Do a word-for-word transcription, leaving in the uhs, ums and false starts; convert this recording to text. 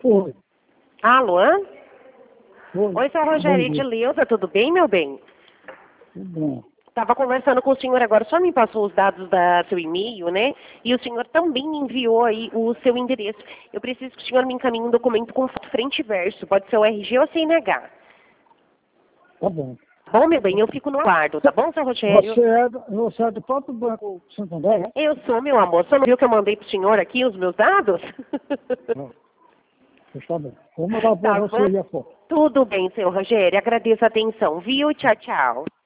Oi. Alô? Oi. Oi, seu Rogério de Leusa, tudo bem, meu bem? Tudo bom. Estava conversando com o senhor agora, só me passou os dados da seu e-mail, né? E o senhor também me enviou aí o seu endereço. Eu preciso que o senhor me encaminhe um documento com frente e verso, pode ser o R G ou C N H. Tá bom. Bom, meu bem, eu fico no aguardo, tá bom, seu Rogério? Você é, do- você é do próprio Banco Santander, né? Eu sou, meu amor. Você não viu que eu mandei pro senhor aqui os meus dados? Não. Está bem. Vou mandar para Tá você bom? aí a foto. Tudo bem, seu Rogério. Agradeço a atenção, viu? Tchau, tchau.